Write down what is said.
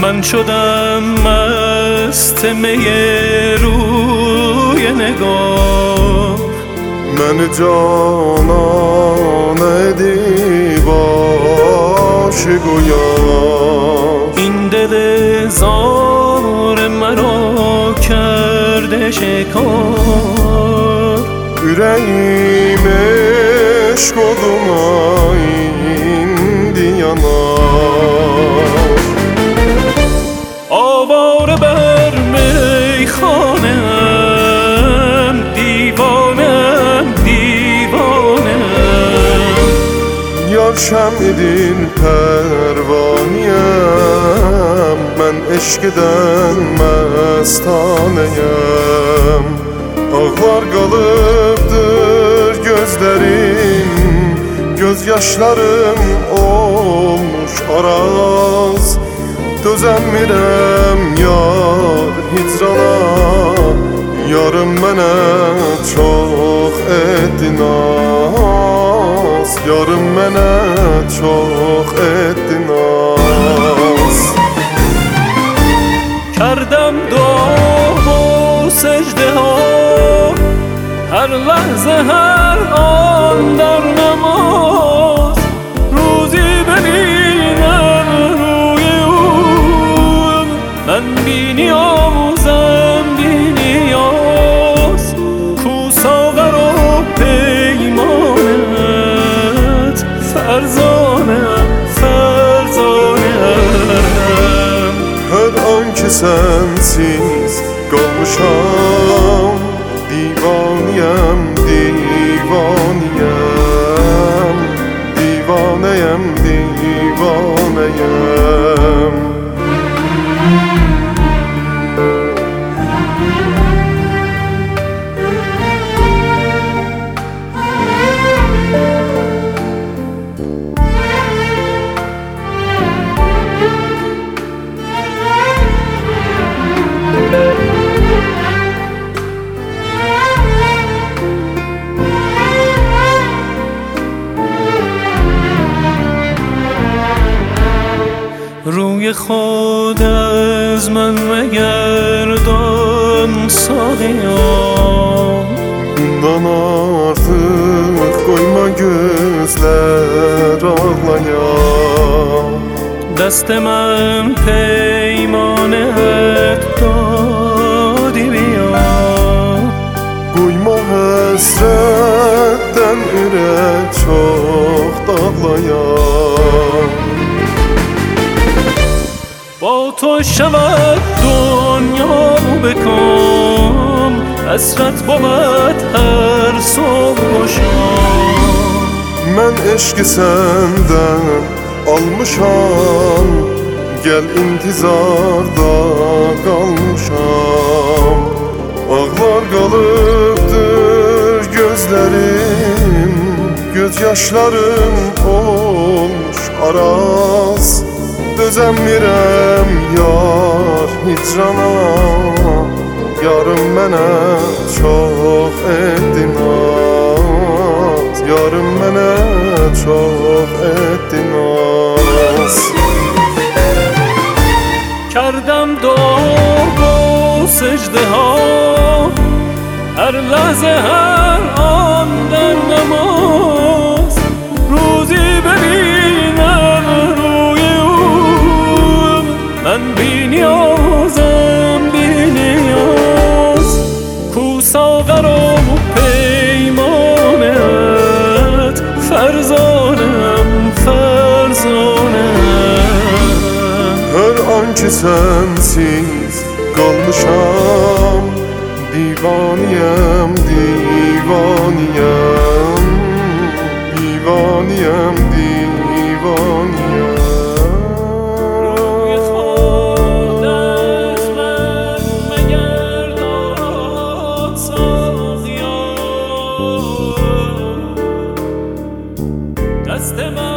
من شدم مست می روی نگاه، من جانان دیباش گویا. این دل زار مرا کرده شکار، Ürəyim eşq oduna indi yanar. آواره بر میخانه‌ام، دیوانه‌ام دیوانه‌ام. Yar şəmidin pərvaniyəm, mən eşqdən məstanəyəm. Ağlar qalıbdır gözlərim, göz yaşlarım olmuş araz. Dözəmirəm yar hicrana, yarım mənə çox etdi naz. Yarım mənə çox etdi naz. کردم دعا و سجده ها، هر لحظه هر آن در نماز. روزی ببینم روی او، من بی نیازم بی نیاز. کو ساغر و پیمانت، فرزانم فرزانم. Hər an ki sənsiz qalmışam, divaniyəm, divaniyəm. Divanəyəm, divanəyəm. روی خود از من مگردان ساقیا، Bundan artıq qoyma gözlər ağlaya. دست من پیمانت دادی بیا. Qoyma həsrətdən ürək çox dağlaya. با تو شود دنیا به کام، حسرت بود هر صبح و شام. Mən eşqi səndən almışam, gəl intizarda qalmışam. Ağlar qalıbdır gözlərim, göz yaşlarım olmuş araz. Dözəmirəm yar hicrana, yarım mənə çox etdi naz. Yarım mənə çox etdi naz. کردم دعا و سجده ها، هر لحظه هر آن در نماز. روزی ببینم روی او، من بی نیازم بی نیاز. کو ساغر و پیمانت، فرزانم فرزانم. Hər an ki sənsiz qalmışam, divaniyəm, divaniyəm. Divaniyəm, divaniyəm. روی خود از من مگردان ساقیا، دست من